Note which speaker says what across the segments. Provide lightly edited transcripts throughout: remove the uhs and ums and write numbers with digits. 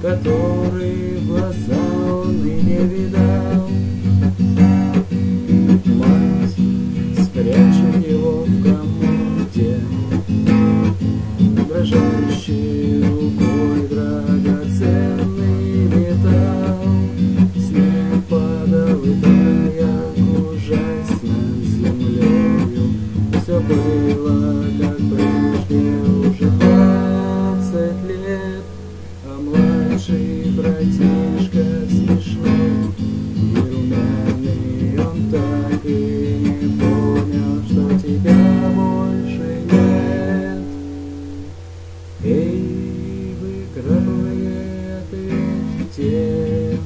Speaker 1: который в глаза он и не видал. Мать спрячет его в комоде, дрожащей рукой драгоценный металл. Снег падал и таял, ужась над землею. Все было как прежде уже 20 лет, а младший братишка смешной и румяный, он так и не понял, что тебя больше нет. Эй, вы, краповые, ответьте,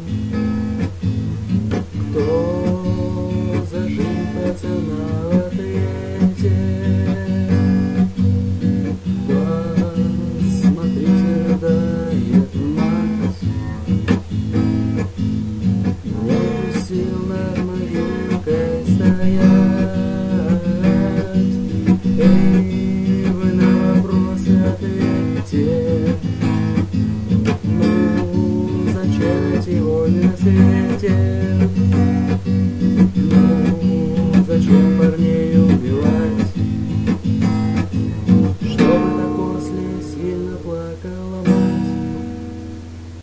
Speaker 1: кто зажил пацана в ответе? Посмотрите, рыдает мать, нету сил над могилкой стоять. Эй, вы на вопросы ответьте, ну, зачем эти войны на свете? Ну, зачем парней